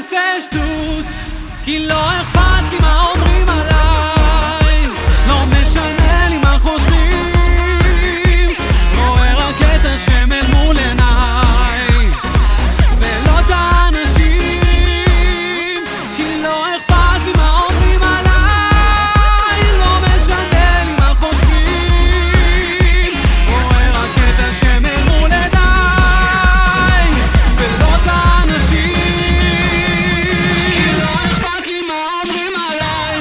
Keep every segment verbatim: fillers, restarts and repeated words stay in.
עושה שטות, כי לא אכפת לי מה אומרים עליי, לא משנה לי מה חושבים, רואה רק את השם אל מול עיניי ולא את האנשים, כי לא אכפת לי מה אומרים עליי, לא משנה לי מה חושבים, רואה רק את השם אל מול עיניי ולא את האנשים, כי לא אכפת לי מה אומרים עליי.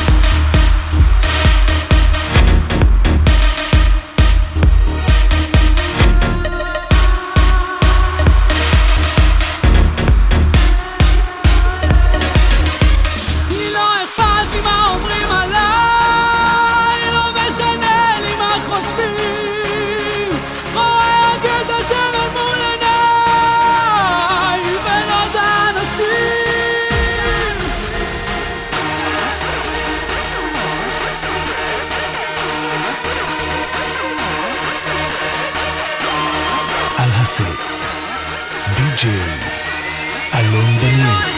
כי לא אכפת לי מה אומרים עליי, לא משנה לי מה חושבים, רואה רק את השם אל מול עיניי ולא את האנשים. על הסט די-ג'יי אלון דניאל.